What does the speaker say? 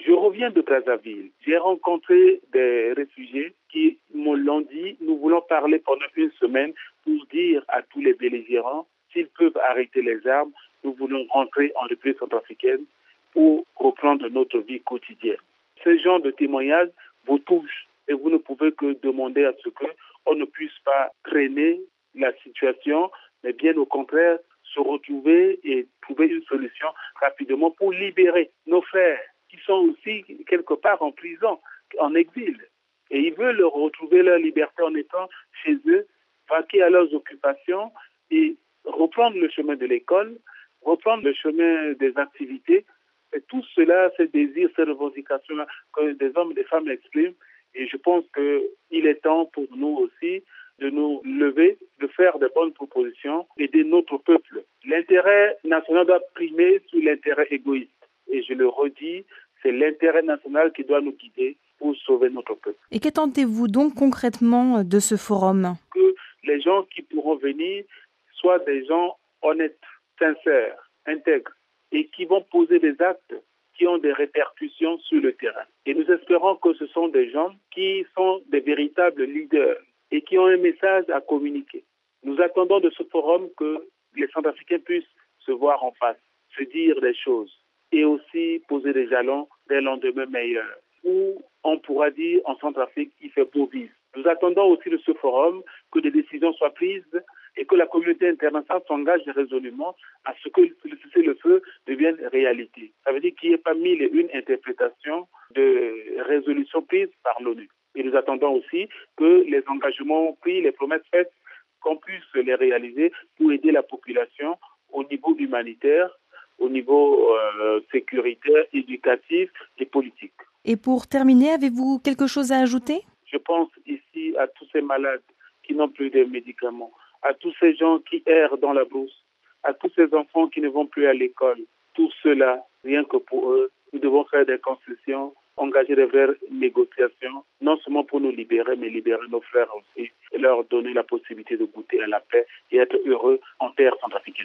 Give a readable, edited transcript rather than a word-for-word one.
Je reviens de Brazzaville. J'ai rencontré des réfugiés qui me l'ont dit. Nous voulons parler pendant une semaine pour dire à tous les belligérants s'ils peuvent arrêter les armes. Nous voulons rentrer en République centrafricaine pour reprendre notre vie quotidienne. Ce genre de témoignages vous touche et vous ne pouvez que demander à ce qu'on ne puisse pas traîner la situation, mais bien au contraire, se retrouver et trouver une solution rapidement pour libérer nos frères qui sont aussi quelque part en prison, en exil. Et ils veulent retrouver leur liberté en étant chez eux, vaquer à leurs occupations et reprendre le chemin de l'école, reprendre le chemin des activités. Et tout cela, ces désirs, ces revendications que des hommes et des femmes expriment. Et je pense qu'il est temps pour nous aussi de nous lever, de faire de bonnes propositions, aider notre peuple. L'intérêt national doit primer sur l'intérêt égoïste. Et je le redis, c'est l'intérêt national qui doit nous guider pour sauver notre peuple. Et qu'attendez-vous donc concrètement de ce forum ? Que les gens qui pourront venir soient des gens honnêtes, sincères, intègres, et qui vont poser des actes qui ont des répercussions sur le terrain. Et nous espérons que ce sont des gens qui sont des véritables leaders et qui ont un message à communiquer. Nous attendons de ce forum que les Centrafricains puissent se voir en face, se dire des choses et aussi poser des jalons d'un lendemain meilleur, où on pourra dire en Centrafrique, il fait beau vivre. Nous attendons aussi de ce forum que des décisions soient prises et que la communauté internationale s'engage résolument à ce que le cessez-le-feu devienne réalité. Ça veut dire qu'il n'y ait pas mille et une interprétations de résolutions prises par l'ONU. Et nous attendons aussi que les engagements pris, les promesses faites, qu'on puisse les réaliser pour aider la population au niveau humanitaire, au niveau sécuritaire, éducatif et politique. Et pour terminer, avez-vous quelque chose à ajouter ? Je pense ici à tous ces malades qui n'ont plus de médicaments, à tous ces gens qui errent dans la brousse, à tous ces enfants qui ne vont plus à l'école. Tout cela, rien que pour eux, nous devons faire des concessions, engager des vraies négociations, non seulement pour nous libérer, mais libérer nos frères aussi, et leur donner la possibilité de goûter à la paix et être heureux en terre centrafricaine.